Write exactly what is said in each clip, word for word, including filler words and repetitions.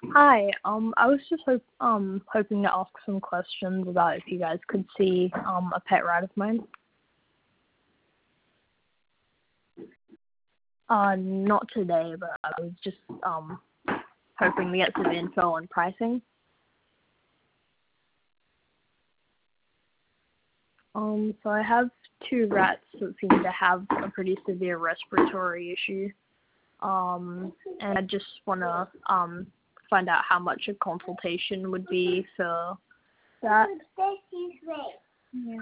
Hi. Um, I was just hope um hoping to ask some questions about if you guys could see um a pet rat of mine. Uh, not today, but I was just um hoping to get some info on pricing. Um, so I have two rats that seem to have a pretty severe respiratory issue. Um, and I just wanna um find out how much a consultation would be for that. Yeah.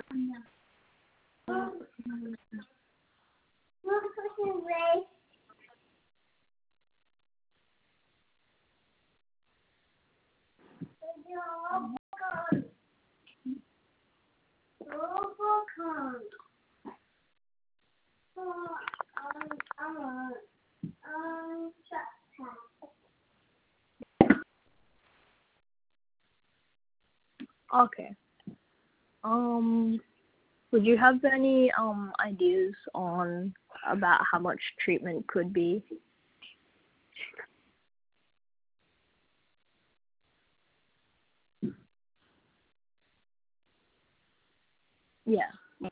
Okay. Um, would you have any um ideas on about how much treatment could be? Yeah.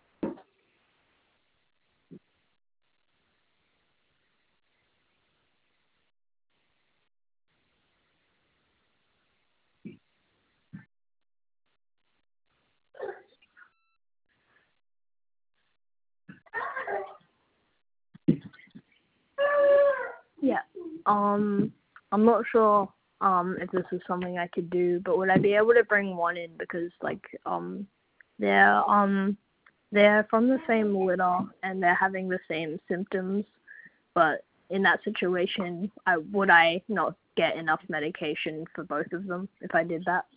Yeah. Um, I'm not sure um if this is something I could do, but would I be able to bring one in because like um they're um they're from the same litter and they're having the same symptoms, but in that situation, I would I not get enough medication for both of them if I did that?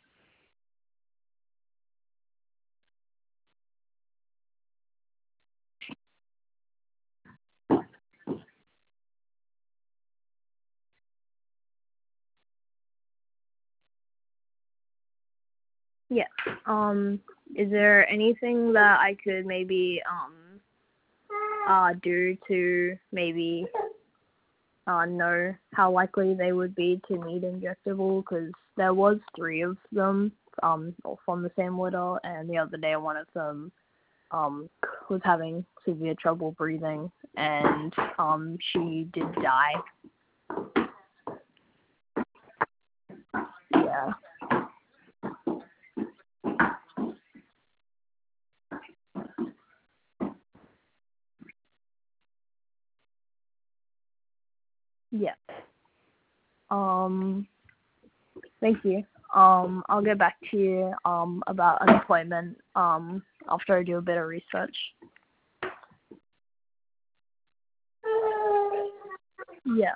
Yeah. Um, is there anything that I could maybe um uh do to maybe uh know how likely they would be to need injectable? Because there was three of them um from the same litter, and the other day one of them um was having severe trouble breathing, and um she did die. Yeah. Yeah. Um. Thank you. Um, I'll get back to you um about an appointment um after I do a bit of research. Yeah.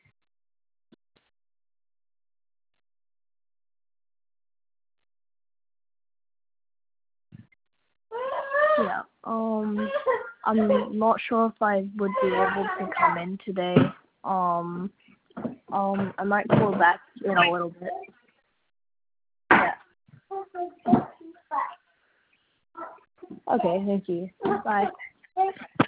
Yeah. Um, I'm not sure if I would be able to come in today. Um, um, I might call back in a little bit. Yeah. Okay. Thank you. Bye.